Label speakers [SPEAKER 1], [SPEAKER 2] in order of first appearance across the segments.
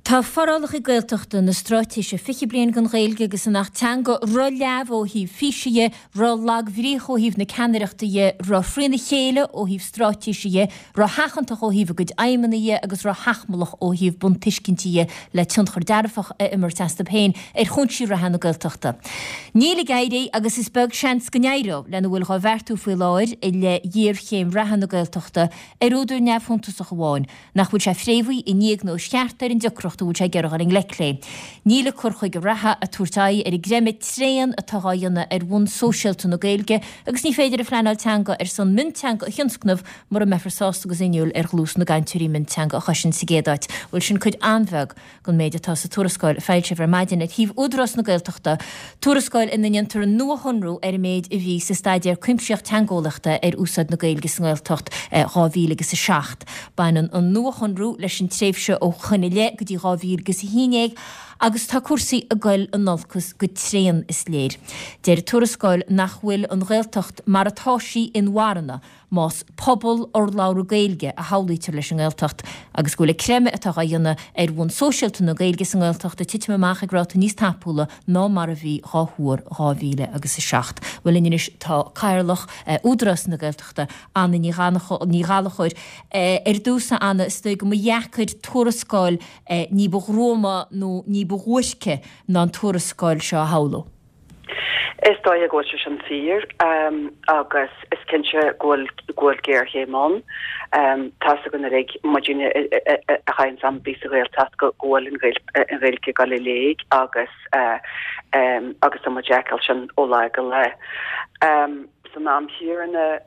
[SPEAKER 1] Tá forálach I gailteachta na stráitiise fiche blian gan ghailge agus nach teanga ro leab ó híh fiise ro lag bhríoch ó híh na canireachta ro frína chéile ó híh stráitiise ro hachantach ó híh go aimimena agus ro hachmalach ó híh bun tiiscinnti le tunchar darfach immer testa péin chunsí ra hena gailteachta. Níla gaidé agus is beg seans gannéiro lena bhfuil cha bhertú foioi láir I le dír chéim ra hena gailteachta úidir nefhuntas a gháin nach bhfuil sé fréomhaí I níag nó sceartar in decrocht út sé gearach an leclé. Níle curcha go ratha a túirtaí I gréime tréan a tagáanna bhún sóisialta na gailge agus ní féidir a fleáil teanga san mintteanga a chionscnamh mar a mefrasásta agus inúil glús na gaiintúí mintteanga a chasin sa géadáit. Bhfuil sin chuid anmheg gon méid atá sa túrascáil feilte bhar maidin híh údras na gailteachta. Túrascáil in naiontar nuachonrú méid I bhí sa staidir cuimseocht teangólachta úsad na gailge san gailteacht 2007. Bainan an nuachonrú leis sin tréimhse ó chuine go dtí gáhígus híineag agus tá cuasaí a gcuil an nolcus go tréan is léir. Déir túrascáil nach bhfuil an ghailteacht mar atáisií in Warna más pobl or lára gailge a hálítar leis an ghailteacht agus gúla créime atá dhéanana bhún sóisialta na gailge san ghailteacht a tiitime mácharáta níos tapúla ná mar a bhí gáthúir 2007. Bhfuil inis tá cairlach údras na gailteachta anna ní gáalachoir dúsa anna sto go dheacaid túrascáil ní bhróma nó ní bhhuiisce ná an túrascáil seo hála.
[SPEAKER 2] Is dói a goilse an fír agus is cinse ggóil géir héán tá a gona réig modúine a chain sam bí a réil tá go ggóil in réilce Galiléig agus a mo Jackal sin óla go le. San náam hiúrna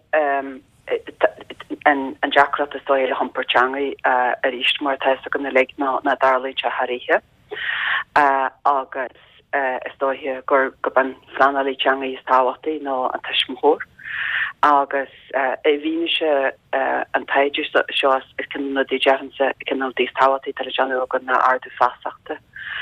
[SPEAKER 2] an Jackrat is dóile hamperchangaí a ríist mar tá a gona réig na darlaid a harithe agus is dóithe gur go ban flanalí teanga is táhachtaí nó an taismthór agus bhíine se an taidir seo is cin na dí dearansa cin nó dís táhachtaí tar a deanú go na ardú fásachta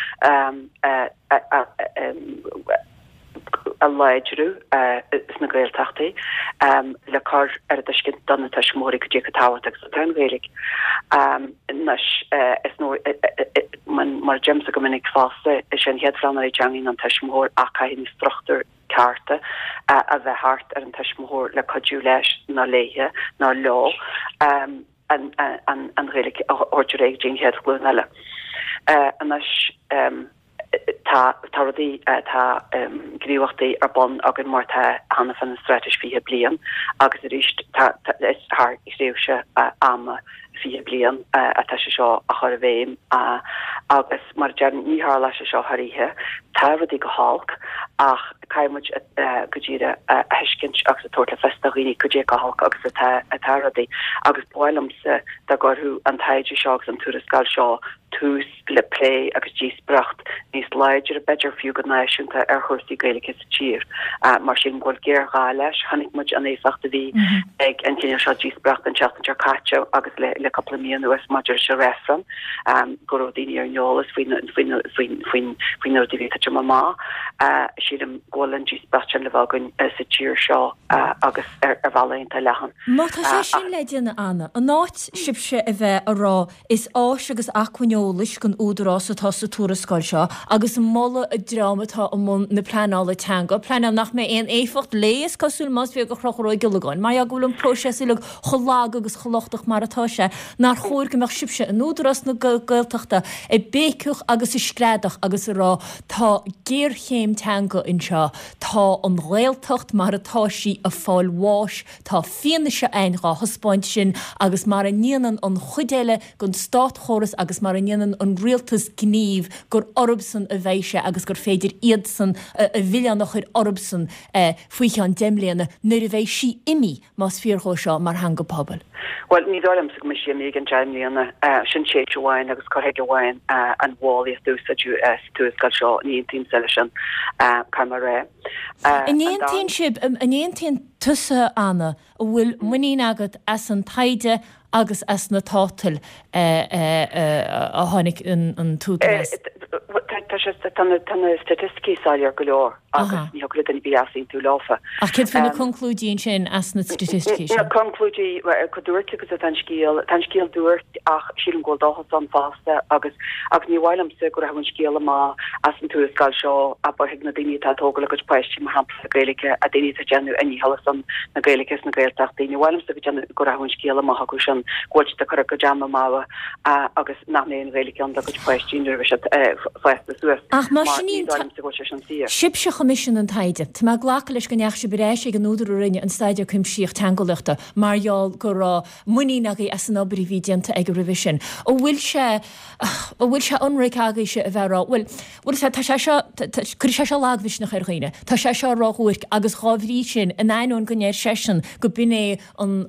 [SPEAKER 2] a leidrú is na gailteachtaí le cá ar a duiscin donna taismórí go dtí go táhachtach sa tainghéalaigh nas is nó mar James a gomininic fásta is sin head flannarí teangaí an taismthór a caiin struchtúr carta a bheith hart ar an taismthór le codú leis na léthe ná lá an réalaigh orú réig dín head glún eile. Tá rodí tá gríomhachtaí ar bon agin mar tá hanna fan na streitis fihe blian agus a ríist is haar isréimhse ama fihe blian a tá se seo a chur bhéim agus mar dean níthar lei se seo haíthe tá rodí go hálk ach caiimiid go ddíire a heiscint agus a tuairta festaghíí go dé go hálk agus atá rodí agus báilimsa de gorthú an taidir seo an túrascáil seo tús le play agus díosbracht níos leidir a beidir fiú go náisiúnta ar chuirsaí gaeilge sa tír mar sin ghfuil géir gá leis chanig muid an éifachta bhí ag an cinenne seo díosbracht an teachtain caite agus le coppla míon US maidir se réfran go daoine ar neolalas faoin nódíhí te má siad am ghfuil díosbracht sin le bhágann sa tír seo agus ar bhalaonnta lehan.
[SPEAKER 1] Má tá sé sin leideanna anna an náit sibse a bheith ará is áis agus acuneolalas gon údarrás atá sa túrascáil seo agus molla a drámatá am na pleanála teanga pleanam nach mé éon éfacht léas cosúil más bhí go chrochróid gilagáin mai a ghfuil an próseí le cholág agus cholochtach mar atá sé nar chóir goach sibse an údarrás na gailteachta bécuch agus is scréadach agus rá tá géirchéim teanga in seo tá an réaltacht mar atáisií a fáil bháis tá fianna se einrá hospáint sin agus mar a níanaan an chudéile gon stát choras agus mar a níanaan an rialtas gníomh gur orbsan a bhéise agus gur féidir iad san a bhilian nach chuir orbsan faoiche an demléana nuair a bheith si imi más fíorthó seo mar hanga pobl.
[SPEAKER 2] Well, ní dóm sa mis mé an deimlíanana sin séhhain agus chohéidir bhhain an bháil dúsa túscail seo ní tí se sin mar ré.
[SPEAKER 1] Anéontíon sib anéontíon tusa anna a bhfuil muí agat as an taide agus as na tátal a tháinig an túta.
[SPEAKER 2] Tá tanna statisticí sáir go leor agus ní go den BSC tú láfa.
[SPEAKER 1] Ach cin fin na conclúdíonn sin as na statistici.
[SPEAKER 2] Na conclúdí go dúirt agus a tan scíal dúirt ach sí an ggóil dáchas an fásta agus ní bhhailm sa go rahann scíal má as an túras gáil seo a barthaigh na daoine tá tógal agus poisttí mar hapla a Gaeilge a daoine a genú aní halasan na Gaeilges na Gaeltacht daoine bhhailm sa go rahann scíal má haú sin gúilte chu go deama máha agus nachnéon Gaeilge an agus poisttí nuair se feista suas.
[SPEAKER 1] Ach má Sibse chomission an taide. Tá má ghlacha leis goneach se beréis ag an úidir rinne an staidir cuimsíoch teangolachta marall go rá muí nagaí as an obair vídianta ag revision. Ó bhfuil se anraicágaí se a bherá chu se lághis nach chuine. Tá se seo ráhuiic agus cháhrí sin in einún gonéir sesin go binné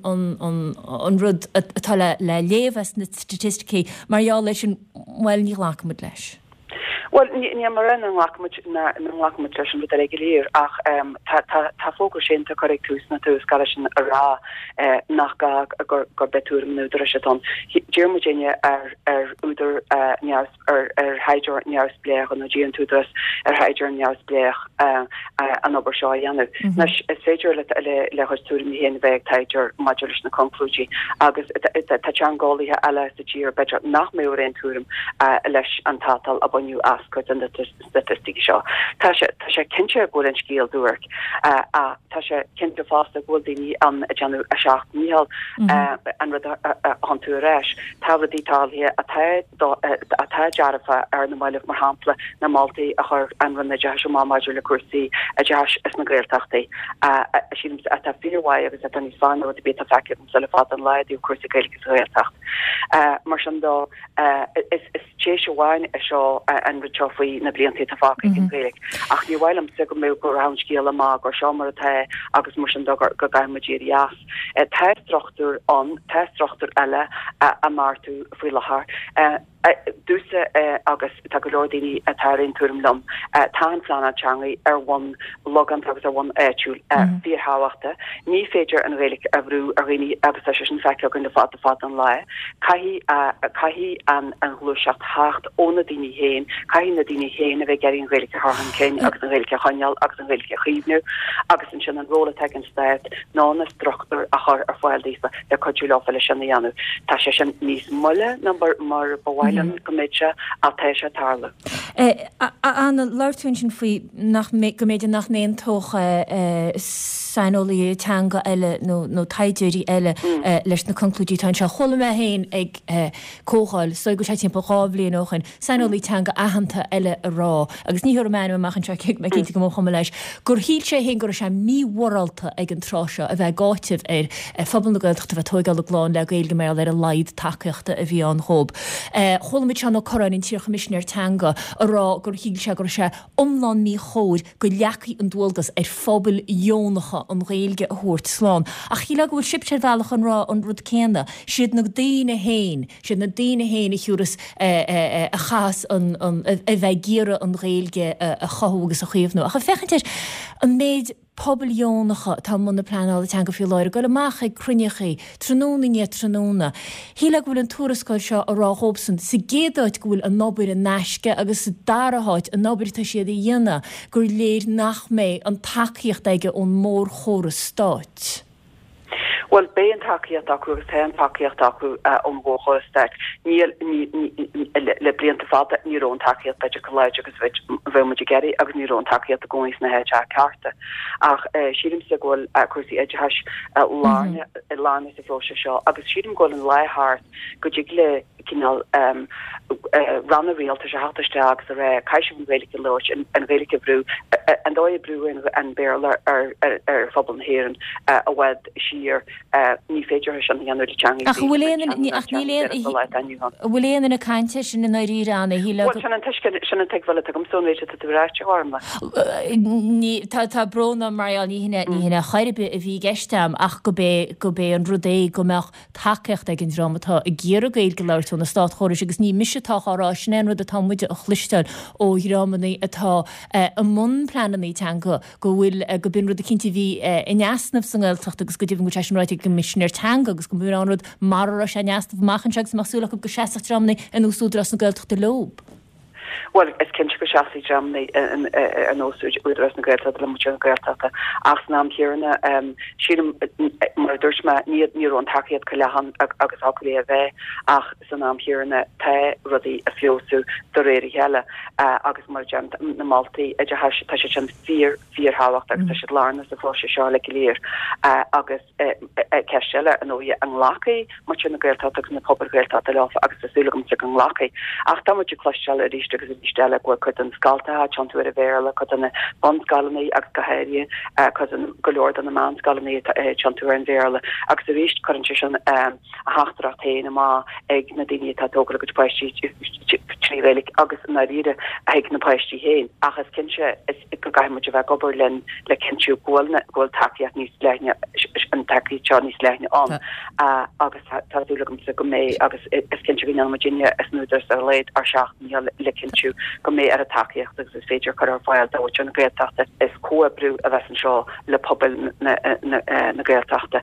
[SPEAKER 1] an rud atá le léhas na statisticí marall leis sin bhfuil ní lácamid leis.
[SPEAKER 2] Well, ní mar an lachmat leis bud reguléir ach tá fógur sin tá correctús na tús gar sin a rá nach gur betúm nuidir se an. Germagéine ar úidir ar haidir nears bleach an géan túdras ar haidir nears bleach an obair seo dhéanamh. Nes is féidir le chuirtúm héana bheith taidir maidir na conclúdí agus tá teangálathe eile sa tír beidir nach mé réon túm leis an tátal a buniu ascot an statistic seo. Tá sé cinse go an scíal dúirt a tá sé cinnte fásta ghil daoine an deanú a seach níhall an rud an tú réis. Táhadítálhí a tá dearafa ar na maiileh mar hampla na Maltaí a chur an run na deis má maidir le cuasaí a deis is na Gaeltachtaí. Sí a tá fíorhhaid agus a tan níos fáin a bit a feice an sa le fád an leidú cuasa Gaeilge Gaeltacht. Mar sin dó is tééis bháin a seo an richofaí na blianta a fáca in Gaeilge. Ach ní bhhailm sa go mé go ran scíal amá gur seo mar atá agus mar sin gur gaiimidíir as. Teistrochtúr eile a martú faoi lethar. Dúsa agus tá go leordaoine atáirn túm lom tá an fleanna teangaí ar bhain logan agus ar bhain éitiúil fíortháhachta. Ní féidir an Gaeilge a bhrú a rií agus a sin feice gon de fád an le. Caihí an glúiseacht hácht óna daoine héin, caihí na daoine héin a bheith geirín Gaeilge tharthan céin agus an Gaeilge chaneal agus an Gaeilge chiomhnú agus an sin an róla te an staid ná na struchtúr a chur ar fáil dísa le coidú láfa le sin dhéanamh. Tá sé sin níos mulle mar bhhailm goméide a tá sé tarla.
[SPEAKER 1] Anna láirtún sin faoi go méidir nach néon tócha Sainolaí teanga eile nó taidirí eile leis na conclúdí tá se chola me héin ag cóáil so go sé timp rábblion óchan Sainolaí teanga ahananta eile a rá agus ní me machchan se kick me cinnta go chuma leis gur híl sé hén gur sé míhharalta ag an tráseo a bheith gáitih ar fabal na Gaeltachta bheith tógáil a gláin le Gaeilge mé ar a leid takeachta a bhí an chob. Cholamid se nó choráin in tíor commissioner teanga a rá gur híl se gur sé omláin mí chóir go leachaí an dúilgas ar fabal jónacha an Gaeilge a thuirt sláán. Ach hí le bhfuil sibse bhealach an rá an rud céna siad na daoine héin i chiúras a chas a bheith géire an Gaeilge a chathúgus a chuomhnú. A fechantir an méid pobljónacha tá muna planála teanga fiú leir go leach ag crunechaí tróna. Híle bhfuil an túrascáil seo a ráthóbsan sa géadáid bhfuil an nóbair a neisce agus sa daraáid an nóbairtá siad a dhéana gur léir nach mé an takeíocht aige ón mór chóras stáit.
[SPEAKER 2] Well, bé an takeíocht acu agus an takeíocht acu an bhóchóisteach le blianta fada nírón takeíocht beidir go leid agus bheith muidir geirí agus nírón takeíocht a gcóis na héide a carta. Ach sílim sa ghfuil cuasaí éidetheis lána sa bhlóise seo agus sílim ghfuil an leithart go dtí le cinál ranna rialta se hátasteach sa ré caiisi an Gaeilge leir an Gaeilge brú an dóid brúin an béla ar fabal na héireann a bhfuid siar ní féidir an anú teanga.
[SPEAKER 1] Ach bhfuil éana cainte sin in Irán híle
[SPEAKER 2] sin an teaghfuil a gom sonréite a bhráte ormla.
[SPEAKER 1] Tá brona mar ní hinna chairibe a bhí geistem ach go bé an rudé go meach takecht ag an dramatá a ggéar Gaeilge leirtú na stát choris agus ní misisitá árá sin rud atá muide a chlisteil ó hirámannaí atá a mun plananaí teanga go bhfuil go bin rud a cinnta bhí in easnamh san Gaeltacht agus go dtíh go teisiráid commissioner teanga agus go bú an rud mar sé neastamh machchanseach sa masúla go 16 tramnaí an úsúdras na Gaeltachta lob.
[SPEAKER 2] Well es ken go chassis jam an osúid údras na Gaeltachta le mu an Gaeltachta ach nám hiarna si mar dúirsma ní an takeíad go lehan agus aculí a bheith ach san nám hiarna te rudí a fiosú do réir heile agus mar na Maltaí tá sé an fear hálacht agus tá sé lána sa fá seo le léir agus ceile an óí an lacaí mar na Gaeltachta agus na pobl Gaeltachta le agus asúlagum se an lacaí ach tá muidir cloisteile a ríiste agus stelle go chut an scalta chanú a bhéle chu an bonscalaní agus gohéirí chu an golóir an na manscalaní chanú an bhéle agus a ríist chu an a hachtarachtéine má ag na daine tá tógra go peistí tríhélik agus na riide ag na peistí héin achas kinse is go gaiimiid a bheith gobar len le kenú ggóil takeíach níos leithne an takeí te níos leithne an agus táúlagum sa go mé agus is kinse hí an Virginia is nuidir a leid ar seach le kinú go mé ar a takeíocht agus is féidir chu ar fáil da an Gaeltachta is cuabrú a bheits an seo le pobl na Gaeltachta